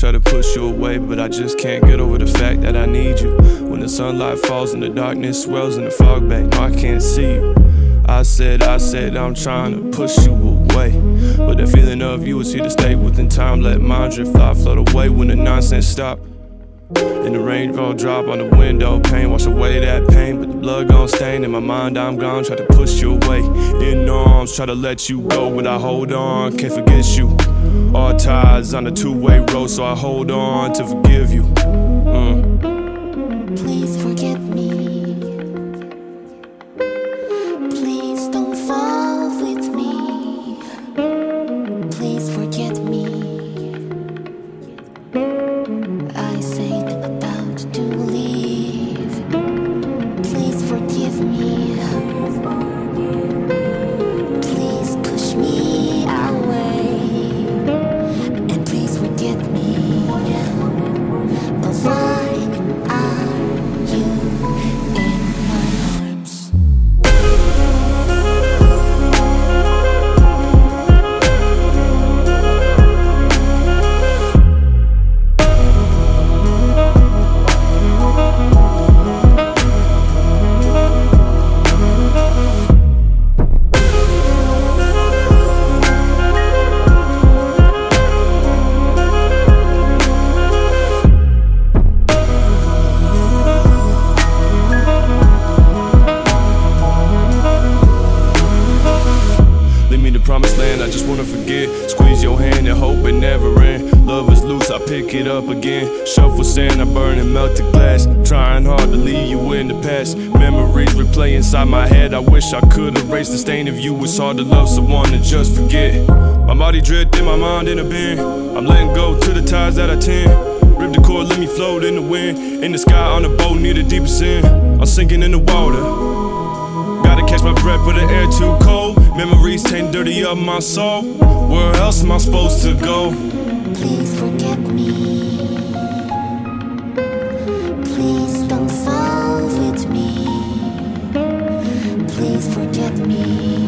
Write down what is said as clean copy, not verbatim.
try to push you away, but I just can't get over the fact that I need you. When the sunlight falls and the darkness swells in the fog bank, no, I can't see you. I said I'm trying to push you away, but the feeling of you is here to stay. Within time, let mine drift off, float away when the nonsense stop. And the rainfall drop on the window pane, wash away that pain, but the blood gon' stain. In my mind I'm gone, try to push you away. In arms, try to let you go, but I hold on, can't forget you. All ties on a two-way road, so I hold on to forgive you. Please forget me. Please don't fall with me. Please forget me. I said about to leave. Please forgive me. Please push me away. And please forget me. But why are you in my arms? Promised land, I just wanna forget. Squeeze your hand and hope it never ends. Love is loose, I pick it up again. Shuffle sand, I burn and melt the glass. Trying hard to leave you in the past. Memories replay inside my head. I wish I could erase the stain of you. It's hard to love someone and just forget. My body drifting, my mind in a bin. I'm letting go to the ties that I tend. Rip the cord, let me float in the wind. In the sky on a boat near the deepest end. I'm sinking in the water. Gotta catch my breath, but the air too cold. Memories taint dirty up my soul. Where else am I supposed to go? Please forget me. Please don't fall with me. Please forget me.